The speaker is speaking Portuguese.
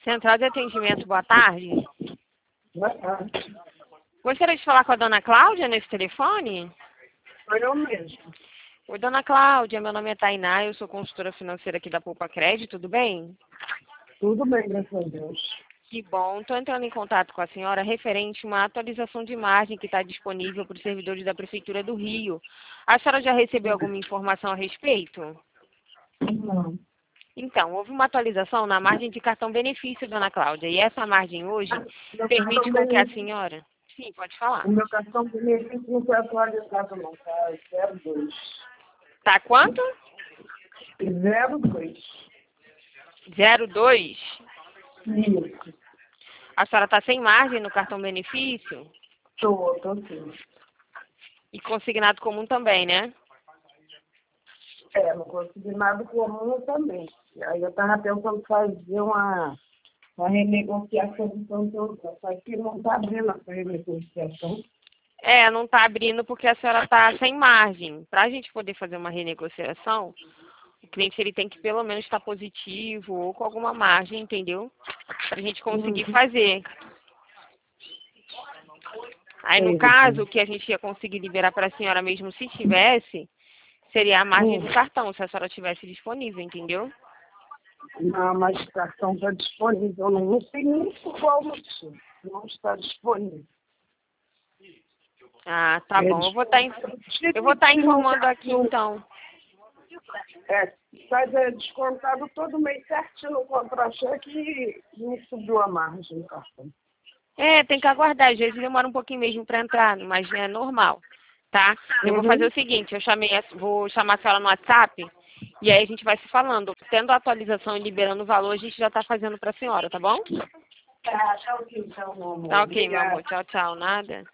Central de Atendimento, boa tarde. Boa tarde. Gostaria de falar com a dona Cláudia nesse telefone? Foi eu mesmo. Oi, dona Cláudia, meu nome é Tainá, eu sou consultora financeira aqui da Poupa Crédito, tudo bem? Tudo bem, graças a Deus. Que bom, estou entrando em contato com a senhora referente a uma atualização de margem que está disponível para os servidores da Prefeitura do Rio. A senhora já recebeu alguma informação a respeito? Não. Então, houve uma atualização na margem de cartão benefício, dona Cláudia, e essa margem hoje Meu permite cartão com que a benefício- senhora... Sim, pode falar. O meu cartão benefício não foi atualizado, não, tá? 02. Tá quanto? 02. 02. Isso. A senhora está sem margem no cartão benefício? Tô sim. E consignado comum também, né? Não consegui nada comum também. Aí eu tava pensando em fazer uma renegociação do São só que não tá abrindo essa renegociação. Não está abrindo porque a senhora está sem margem. Para a gente poder fazer uma renegociação, o cliente ele tem que pelo menos estar positivo ou com alguma margem, entendeu? Para a gente conseguir fazer. Aí, no caso, o que a gente ia conseguir liberar para a senhora mesmo, se tivesse, seria a margem do cartão, se a senhora tivesse disponível, entendeu? Não, mas o cartão está disponível. Não sei nem por qual motivo. Não está disponível. Ah, tá bom. Eu vou estar informando aqui, então. Sai descontado todo mês certinho no contra-cheque e não subiu a margem do cartão. Tem que aguardar. Às vezes demora um pouquinho mesmo para entrar, mas é normal, tá? Eu vou fazer o seguinte, vou chamar a senhora no WhatsApp e aí a gente vai se falando. Tendo a atualização e liberando o valor, a gente já está fazendo para a senhora, tá bom? Tá, tchau, então, meu amor. Tá ok, meu Obrigada. amor. Tchau, tchau. Nada.